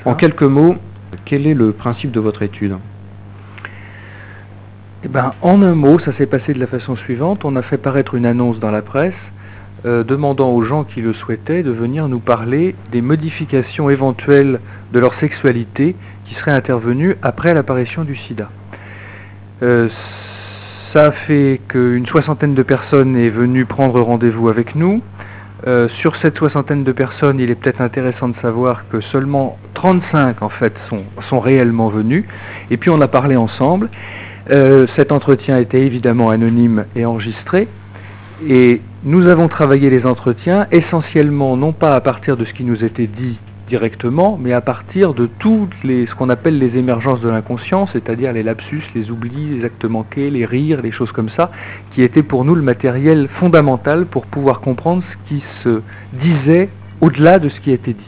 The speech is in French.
En quelques mots, quel est le principe de votre étude? Eh ben, en un mot, ça s'est passé de la façon suivante. On a fait paraître une annonce dans la presse demandant aux gens qui le souhaitaient de venir nous parler des modifications éventuelles de leur sexualité qui seraient intervenues après l'apparition du sida. Ça a fait qu'une soixantaine de personnes est venue prendre rendez-vous avec nous. Sur cette soixantaine de personnes, il est peut-être intéressant de savoir que seulement 35 en fait sont réellement venus. Et puis on a parlé ensemble. Cet entretien était évidemment anonyme et enregistré. Et nous avons travaillé les entretiens essentiellement non pas à partir de ce qui nous était dit directement, mais à partir de ce qu'on appelle les émergences de l'inconscient, c'est-à-dire les lapsus, les oublis, les actes manqués, les rires, les choses comme ça, qui étaient pour nous le matériel fondamental pour pouvoir comprendre ce qui se disait au-delà de ce qui était dit.